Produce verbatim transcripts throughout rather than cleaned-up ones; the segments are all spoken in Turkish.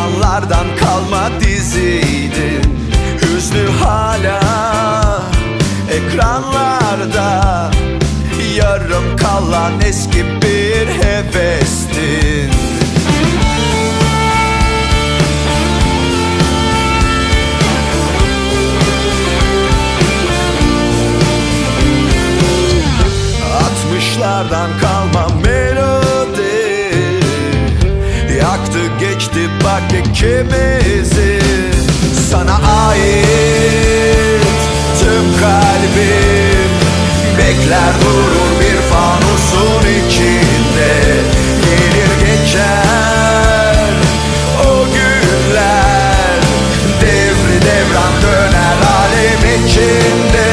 doksanlardan kalma diziydin. Hüznü hala ekranlarda, yarım kalan eski bir hevestin. Altmışlardan kalma melodi, yaktı geçti bak ikimizi. Sana ait tüm kalbim bekler durur bir fanusun içinde. Gelir geçer o günler, devri devran döner alem içinde.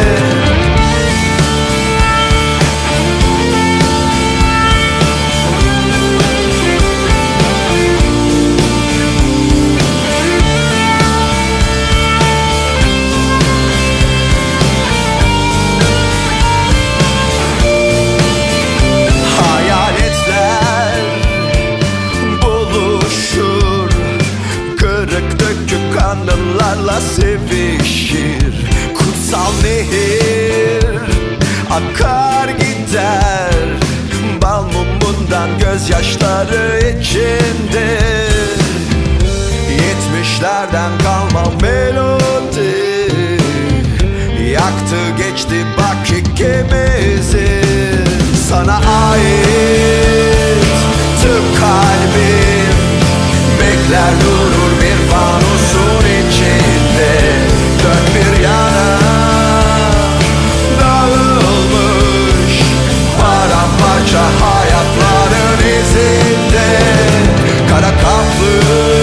Anılarla sevişir kutsal nehir, akar gider bal mumundan gözyaşları içinde. Yetmişlerden kalma melodi, yaktı geçti bak ikimizi. Sana ait tüm kalbim bekler durur bir fanusun içinde. Dön bir yana dağılmış paramparça hayatların izinde. Kara kaplı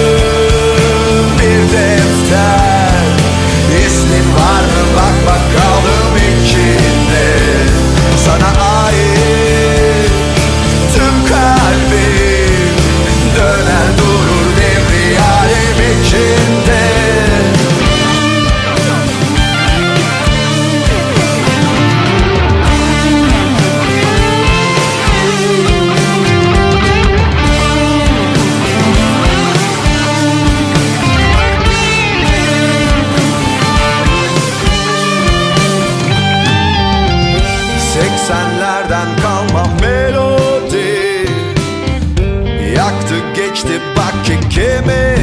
bir defter, ismin var mı bak bakalım içinde. Sana ait tüm kalbim döner durur devri alem içinde. Seksenlerden kalma melodi, yaktı geçti bak ikimiz.